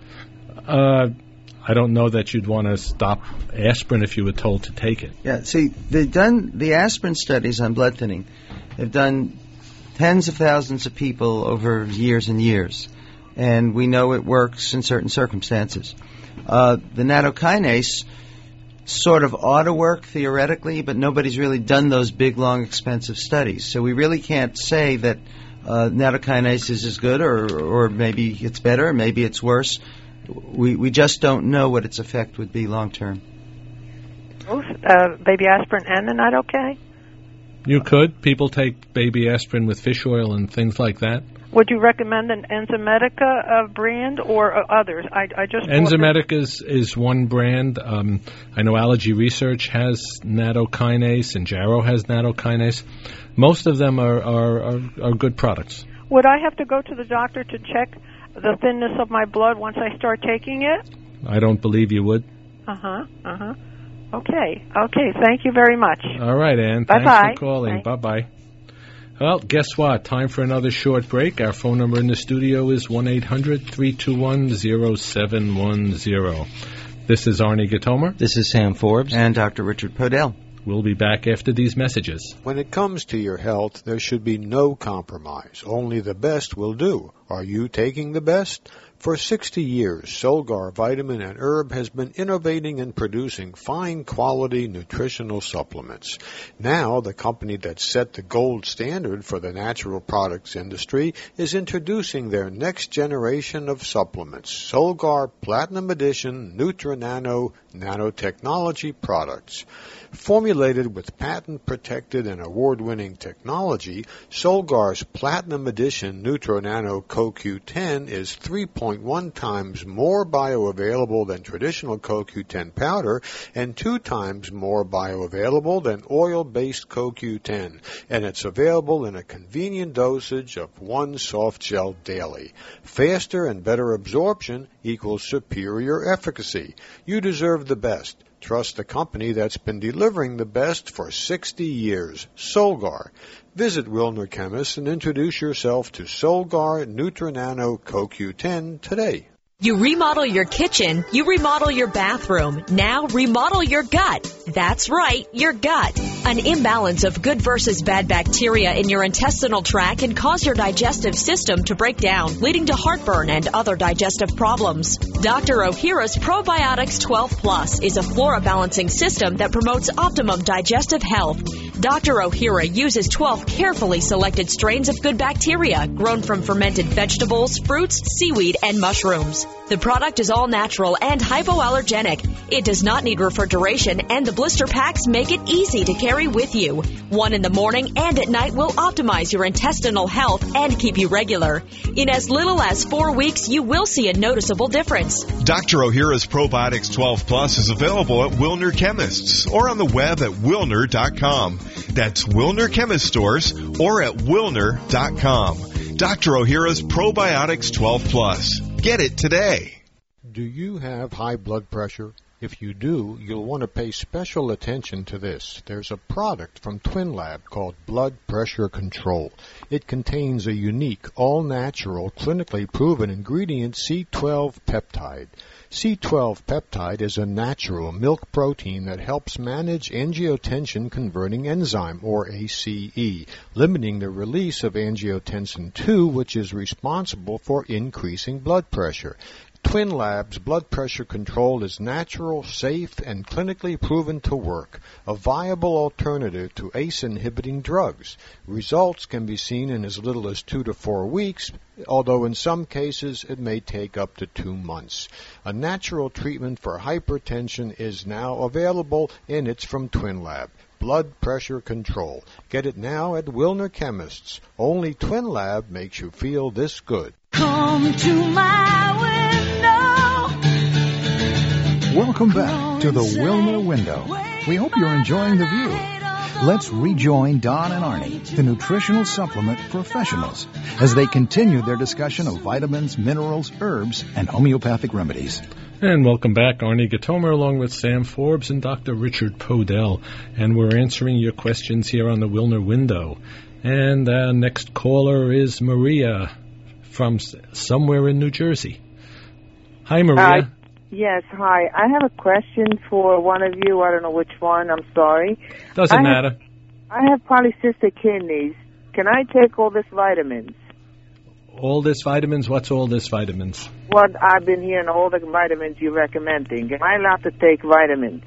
C: I don't know that you'd want to stop aspirin if you were told to take it.
D: Yeah, see, they've done the aspirin studies on blood thinning. They've done tens of thousands of people over years and years. And we know it works in certain circumstances. The nattokinase sort of ought to work theoretically, but nobody's really done those big, long, expensive studies. So we really can't say that nattokinase is as good, or maybe it's better, or maybe it's worse. We just don't know what its effect would be long term.
Q: Both baby aspirin and the Nitto-K?
C: You could. People take baby aspirin with fish oil and things like that.
Q: Would you recommend an Enzymedica brand or others? I just
C: Enzymedica is one brand. I know Allergy Research has nattokinase and Jarrow has nattokinase. Most of them are good products.
Q: Would I have to go to the doctor to check the thinness of my blood once I start taking it?
C: I don't believe you would.
Q: Okay. Thank you very much.
C: All right, Ann.
Q: Bye-bye.
C: Thanks for calling. Bye-bye. Well, guess what? Time for another short break. Our phone number in the studio is 1-800-321-0710. This is Arnie Gatomer.
F: This is Sam Forbes.
D: And Dr. Richard Podell.
C: We'll be back after these messages.
H: When it comes to your health, there should be no compromise. Only the best will do. Are you taking the best? For 60 years, Solgar Vitamin and Herb has been innovating and producing fine-quality nutritional supplements. Now, the company that set the gold standard for the natural products industry is introducing their next generation of supplements, Solgar Platinum Edition Nutri-Nano nanotechnology products. Formulated with patent-protected and award-winning technology, Solgar's Platinum Edition Nutri-Nano CoQ10 is 3.1 times more bioavailable than traditional CoQ10 powder and 2 times more bioavailable than oil-based CoQ10, and it's available in a convenient dosage of 1 soft gel daily. Faster and better absorption equals superior efficacy. You deserve the best. Trust the company that's been delivering the best for 60 years, Solgar. Visit Wilner Chemist and introduce yourself to Solgar Nutri-Nano CoQ10 today.
R: You remodel your kitchen, you remodel your bathroom. Now remodel your gut. That's right, your gut. An imbalance of good versus bad bacteria in your intestinal tract can cause your digestive system to break down, leading to heartburn and other digestive problems. Dr. Ohhira's Probiotics 12 Plus is a flora balancing system that promotes optimum digestive health. Dr. Ohhira uses 12 carefully selected strains of good bacteria grown from fermented vegetables, fruits, seaweed, and mushrooms. The product is all natural and hypoallergenic. It does not need refrigeration, and the blister packs make it easy to carry with you. One in the morning and at night will optimize your intestinal health and keep you regular. In as little as 4 weeks, you will see a noticeable difference.
S: Dr. Ohhira's Probiotics 12 Plus is available at Wilner Chemists or on the web at Wilner.com. That's Wilner Chemist Stores or at Wilner.com. Dr. Ohhira's Probiotics 12 Plus. Get it today.
H: Do you have high blood pressure? If you do, you'll want to pay special attention to this. There's a product from TwinLab called Blood Pressure Control. It contains a unique, all-natural, clinically proven ingredient, C12 peptide. C12 peptide is a natural milk protein that helps manage angiotensin-converting enzyme, or ACE, limiting the release of angiotensin II, which is responsible for increasing blood pressure. TwinLab's blood pressure control is natural, safe, and clinically proven to work, a viable alternative to ACE-inhibiting drugs. Results can be seen in as little as 2 to 4 weeks, although in some cases it may take up to 2 months. A natural treatment for hypertension is now available, and it's from TwinLab. Blood pressure control. Get it now at Wilner Chemists. Only TwinLab makes you feel this good.
I: Come to my window.
B: Welcome back to the Wilner Window. We hope you're enjoying the view. Let's rejoin Don and Arnie, the nutritional supplement professionals, as they continue their discussion of vitamins, minerals, herbs, and homeopathic remedies.
C: And welcome back, Arnie Gatomer, along with Sam Forbes and Dr. Richard Podell. And we're answering your questions here on the Wilner Window. And our next caller is Maria from somewhere in New Jersey. Hi, Maria.
T: Yes, hi. I have a question for one of you. I don't know which one. I'm sorry.
C: Doesn't matter.
T: I have polycystic kidneys. Can I take all this vitamins?
C: All this vitamins? What's all this vitamins?
T: Well, I've been hearing all the vitamins you're recommending. Am I allowed to take vitamins?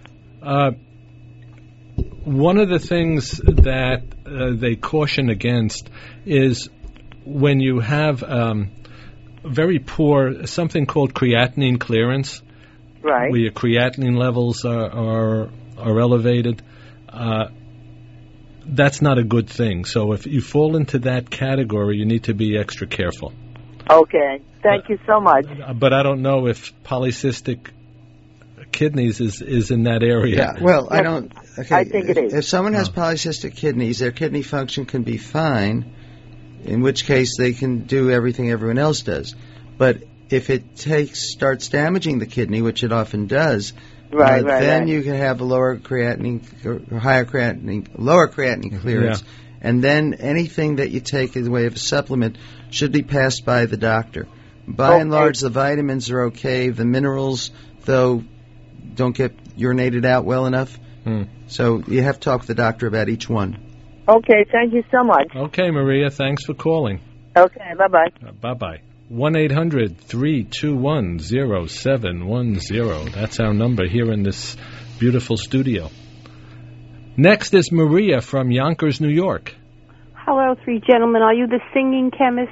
C: One of the things that they caution against is when you have very poor, something called creatinine clearance,
T: right?
C: Where your creatinine levels are elevated. That's not a good thing. So if you fall into that category, you need to be extra careful.
T: Okay. Thank you so much.
C: But I don't know if polycystic kidneys is in that area.
D: Yeah, well, I don't... Okay,
T: I think it is.
D: If someone has polycystic kidneys, their kidney function can be fine, in which case they can do everything everyone else does. But if it starts damaging the kidney, which it often does, then you can have a lower creatinine clearance.
C: Yeah.
D: And then anything that you take in the way of a supplement should be passed by the doctor. By and large, the vitamins are okay. The minerals, though, don't get urinated out well enough. So you have to talk with the doctor about each one.
T: Okay, thank you so much.
C: Okay, Maria, thanks for calling.
T: Okay, bye-bye.
C: Bye-bye. 1-800-321-0710. That's our number here in this beautiful studio. Next is Maria from Yonkers, New York.
U: Hello, three gentlemen. Are you the singing chemist?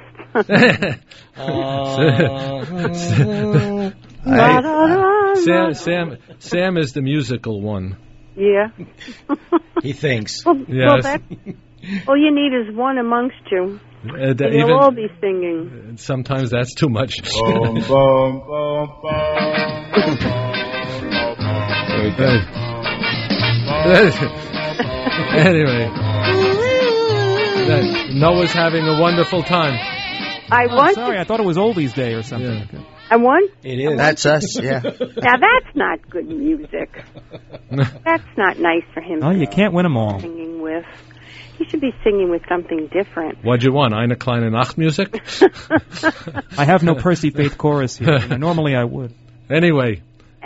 C: Sam is the musical one.
U: Yeah.
F: He thinks.
U: Well, all you need is one amongst you. You'll all be singing.
C: Sometimes that's too much. Anyway, Noah's having a wonderful time.
V: Sorry, I thought it was Oldies Day or something.
C: Yeah.
V: Okay.
U: I won?
F: It is.
D: That's us, yeah.
U: Now that's not good music. That's not nice for him.
V: Oh, you can't win them all.
U: Singing with. He should be singing with something different.
C: What'd you want? Eine kleine Nachtmusik?
V: I have no Percy Faith chorus here. Normally I would.
C: Anyway,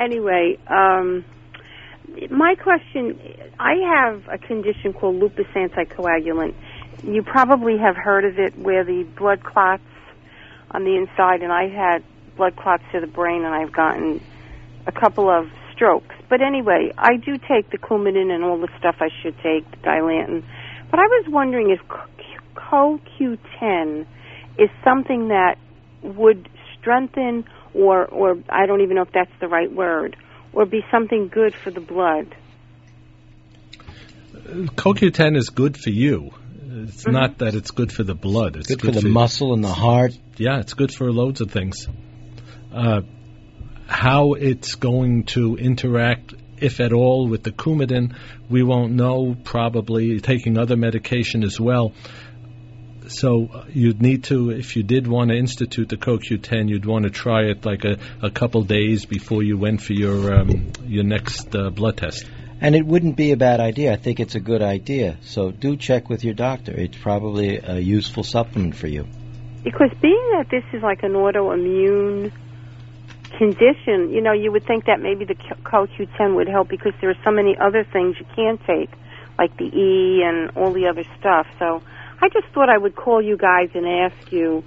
U: my question, I have a condition called lupus anticoagulant. You probably have heard of it, where the blood clots on the inside, and I had blood clots to the brain, and I've gotten a couple of strokes. But anyway, I do take the Coumadin and all the stuff I should take, the Dilantin. But I was wondering if CoQ10 is something that would strengthen, or I don't even know if that's the right word, or be something good for the blood.
C: CoQ10 is good for you. It's not that it's good for the blood. It's
F: good for the muscle and the heart.
C: Yeah, it's good for loads of things. How it's going to interact, if at all, with the Coumadin, we won't know, probably taking other medication as well. So you'd need to, if you did want to institute the CoQ10, you'd want to try it like a couple days before you went for your next blood test.
F: And it wouldn't be a bad idea. I think it's a good idea. So do check with your doctor. It's probably a useful supplement for you.
U: Because being that this is like an autoimmune condition, you know, you would think that maybe the CoQ10 would help because there are so many other things you can take, like the E and all the other stuff. So I just thought I would call you guys and ask you.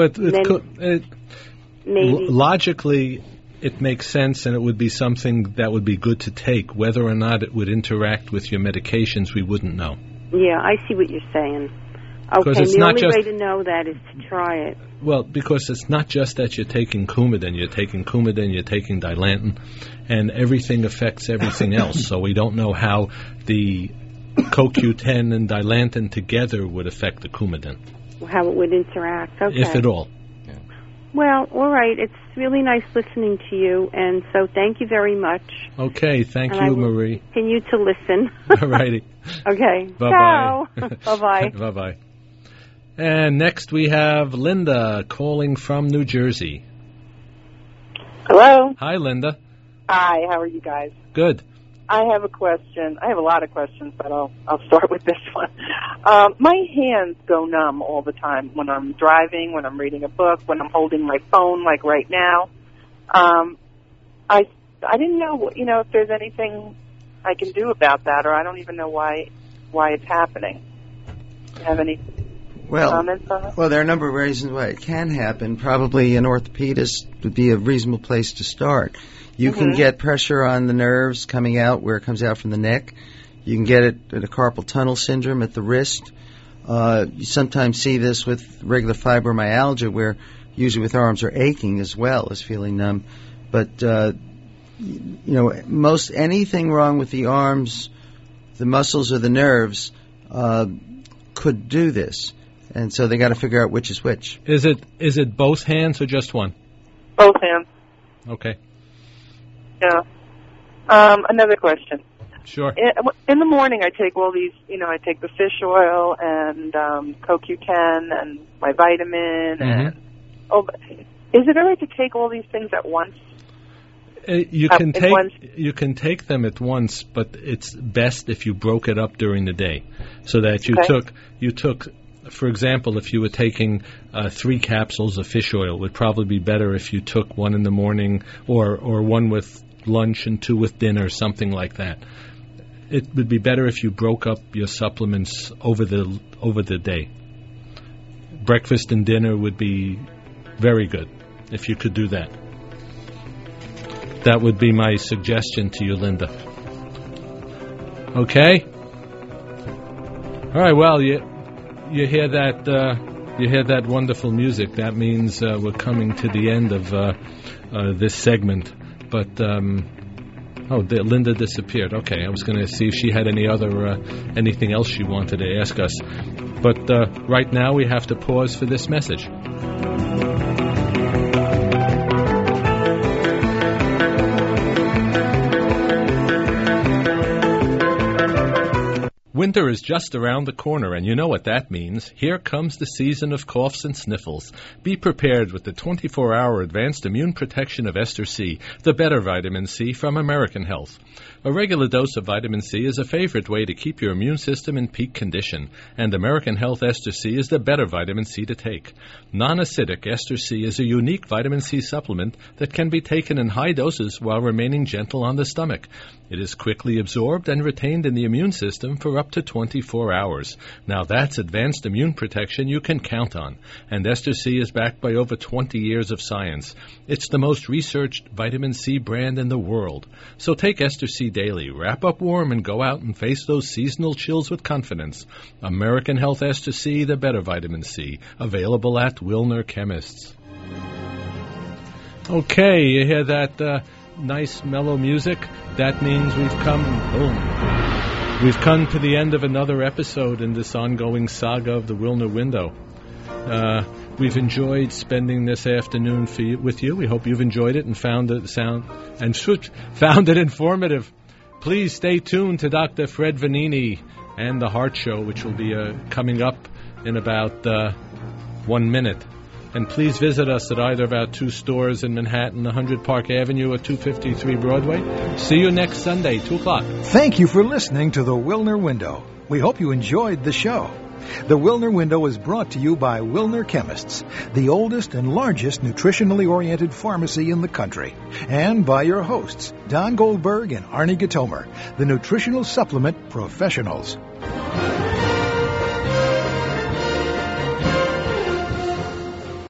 U: Maybe
C: logically, it makes sense, and it would be something that would be good to take. Whether or not it would interact with your medications, we wouldn't know.
U: Yeah, I see what you're saying. Okay, the only way to know that is to try it.
C: Well, because it's not just that you're taking Coumadin, you're taking Dilantin, and everything affects everything else. So we don't know how the CoQ10 and Dilantin together would affect the Coumadin.
U: How it would interact, okay.
C: If at all.
U: Well, all right. It's really nice listening to you, and so thank you very much.
C: Okay, thank you, Marie.
U: Continue to listen.
C: All righty.
U: Okay.
C: Bye-bye.
U: Bye-bye.
C: Bye-bye. And next we have Linda calling from New Jersey.
A: Hello.
C: Hi, Linda.
A: Hi, how are you guys?
C: Good.
A: I have a question. I have a lot of questions, but I'll start with this one. My hands go numb all the time when I'm driving, when I'm reading a book, when I'm holding my phone, like right now. I didn't know, if there's anything I can do about that, or I don't even know why it's happening. Do you have any comments on it?
D: Well, there are a number of reasons why it can happen. Probably an orthopedist would be a reasonable place to start. You can get pressure on the nerves coming out where it comes out from the neck. You can get it at a carpal tunnel syndrome at the wrist. You sometimes see this with regular fibromyalgia, where usually with arms are aching as well as feeling numb. But, most anything wrong with the arms, the muscles or the nerves could do this. And so they got to figure out which is which.
C: Is it both hands or just one?
A: Both hands.
C: Okay.
A: Yeah. Another question.
C: Sure.
A: In the morning, I take all these, I take the fish oil and CoQ10 and my vitamin. And is it all right to take all these things at once?
C: You can take them at once, but it's best if you broke it up during the day, so that you took. For example, if you were taking 3 capsules of fish oil, it would probably be better if you took one in the morning or one with lunch and 2 with dinner, something like that. It would be better if you broke up your supplements over the day. Breakfast and dinner would be very good if you could do that. That would be my suggestion to you, Linda. Okay? All right, well, you hear that wonderful music. That means we're coming to the end of this segment. But Linda disappeared. Okay, I was going to see if she had anything else she wanted to ask us. But right now we have to pause for this message. Winter is just around the corner, and you know what that means. Here comes the season of coughs and sniffles. Be prepared with the 24-hour advanced immune protection of Ester C, the better vitamin C from American Health. A regular dose of vitamin C is a favorite way to keep your immune system in peak condition, and American Health Ester C is the better vitamin C to take. Non-acidic Ester C is a unique vitamin C supplement that can be taken in high doses while remaining gentle on the stomach. It is quickly absorbed and retained in the immune system for up up to 24 hours. Now that's advanced immune protection you can count on. And Ester C is backed by over 20 years of science. It's the most researched vitamin C brand in the world. So take Ester C daily, wrap up warm, and go out and face those seasonal chills with confidence. American Health Ester C, the better vitamin C. Available at Wilner Chemists. Okay, you hear that nice mellow music? That means we've come to the end of another episode in this ongoing saga of the Wilner Window. We've enjoyed spending this afternoon with you. We hope you've enjoyed it and found it informative. Please stay tuned to Dr. Fred Vanini and the Heart Show, which will be coming up in about 1 minute. And please visit us at either of our 2 stores in Manhattan, 100 Park Avenue or 253 Broadway. See you next Sunday, 2 o'clock.
B: Thank you for listening to The Wilner Window. We hope you enjoyed the show. The Wilner Window is brought to you by Wilner Chemists, the oldest and largest nutritionally oriented pharmacy in the country, and by your hosts, Don Goldberg and Arnie Gitomer, the nutritional supplement professionals.